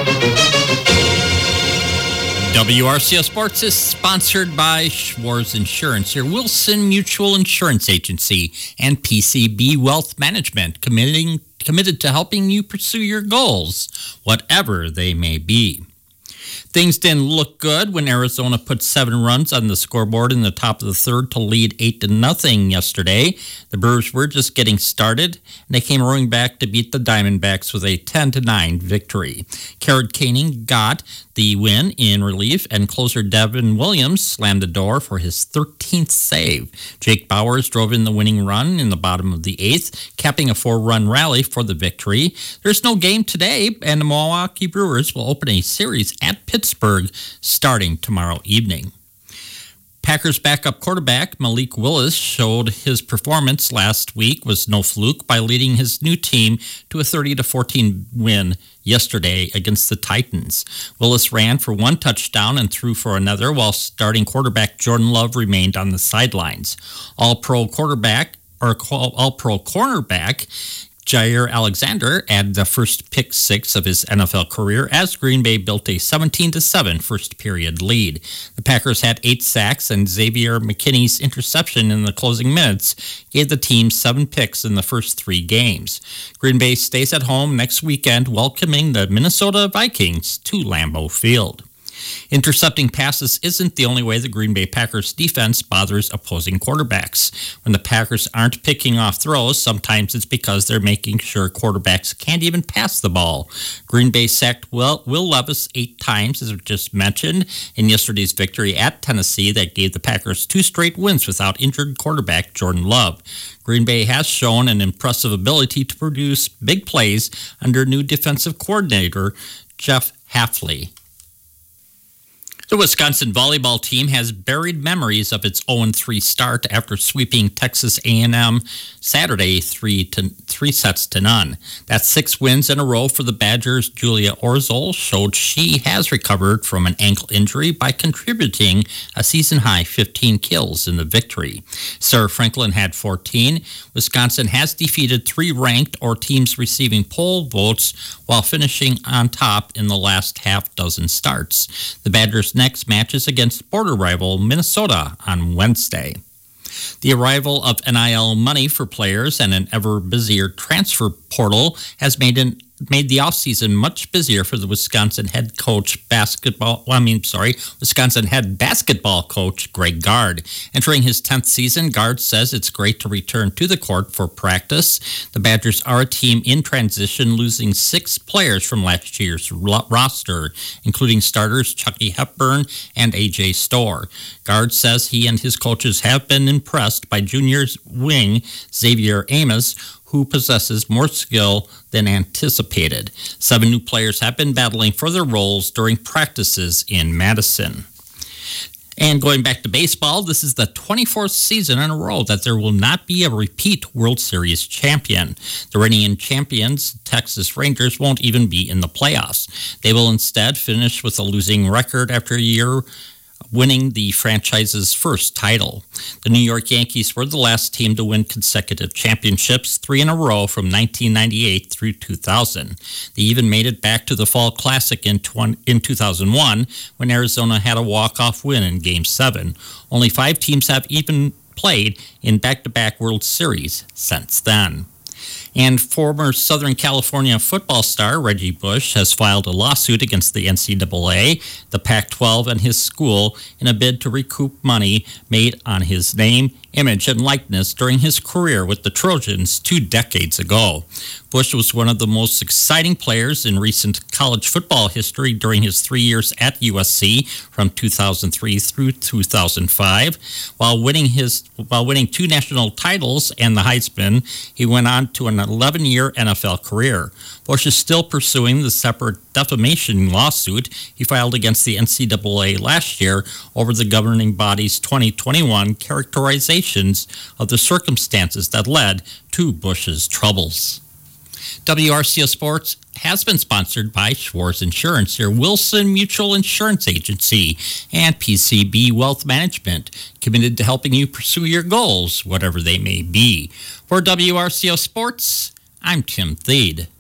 WRCO Sports is sponsored by Schwartz Insurance, your Wilson Mutual Insurance Agency, and PCB Wealth Management, committed to helping you pursue your goals, whatever they may be. Things didn't look good when Arizona put 7 runs on the scoreboard in the top of the third to lead 8-0 yesterday. The Brewers were just getting started, and they came roaring back to beat the Diamondbacks with a 10-9 victory. Garrett Koenig got the win in relief, and closer Devin Williams slammed the door for his 13th save. Jake Bauers drove in the winning run in the bottom of the 8th, capping a 4-run rally for the victory. There's no game today, and the Milwaukee Brewers will open a series at Pittsburgh starting tomorrow evening. Packers backup quarterback Malik Willis showed his performance last week was no fluke by leading his new team to a 30-14 win yesterday against the Titans. Willis ran for 1 touchdown and threw for another, while starting quarterback Jordan Love remained on the sidelines. All-Pro cornerback Jair Alexander added the first pick 6 of his NFL career as Green Bay built a 17-7 first-period lead. The Packers had 8 sacks, and Xavier McKinney's interception in the closing minutes gave the team 7 picks in the first 3 games. Green Bay stays at home next weekend, welcoming the Minnesota Vikings to Lambeau Field. Intercepting passes isn't the only way the Green Bay Packers defense bothers opposing quarterbacks. When the Packers aren't picking off throws, sometimes it's because they're making sure quarterbacks can't even pass the ball. Green Bay sacked Will Levis 8 times, as I just mentioned, in yesterday's victory at Tennessee that gave the Packers 2 straight wins without injured quarterback Jordan Love. Green Bay has shown an impressive ability to produce big plays under new defensive coordinator Jeff Hafley. The Wisconsin volleyball team has buried memories of its 0-3 start after sweeping Texas A&M Saturday 3 sets to none. That's 6 wins in a row for the Badgers. Julia Orzel showed she has recovered from an ankle injury by contributing a season-high 15 kills in the victory. Sarah Franklin had 14. Wisconsin has defeated 3 ranked or teams receiving poll votes while finishing on top in the last half dozen starts. The Badgers' next match is against border rival Minnesota on Wednesday. The arrival of NIL money for players and an ever busier transfer portal has made the offseason much busier for the Wisconsin head basketball coach Greg Gard. Entering his 10th season, Gard says it's great to return to the court for practice. The Badgers are a team in transition, losing 6 players from last year's roster, including starters Chucky Hepburn and A.J. Storr. Gard says he and his coaches have been impressed by juniors wing Xavier Amos, who possesses more skill than anticipated. 7 new players have been battling for their roles during practices in Madison. And going back to baseball, this is the 24th season in a row that there will not be a repeat World Series champion. The reigning champions, Texas Rangers, won't even be in the playoffs. They will instead finish with a losing record after a year winning the franchise's first title. The New York Yankees were the last team to win consecutive championships, 3 in a row from 1998 through 2000. They even made it back to the Fall Classic in 2001 when Arizona had a walk-off win in Game 7. Only 5 teams have even played in back-to-back World Series since then. And former Southern California football star Reggie Bush has filed a lawsuit against the NCAA, the Pac-12, and his school in a bid to recoup money made on his name, image, and likeness during his career with the Trojans 2 decades ago. Bush was one of the most exciting players in recent college football history during his 3 years at USC from 2003 through 2005. While winning 2 national titles and the Heisman, he went on to an 11-year NFL career. Bush is still pursuing the separate defamation lawsuit he filed against the NCAA last year over the governing body's 2021 characterizations of the circumstances that led to Bush's troubles. WRCO Sports has been sponsored by Schwartz Insurance, your Wilson Mutual Insurance Agency, and PCB Wealth Management, committed to helping you pursue your goals, whatever they may be. For WRCO Sports, I'm Tim Thede.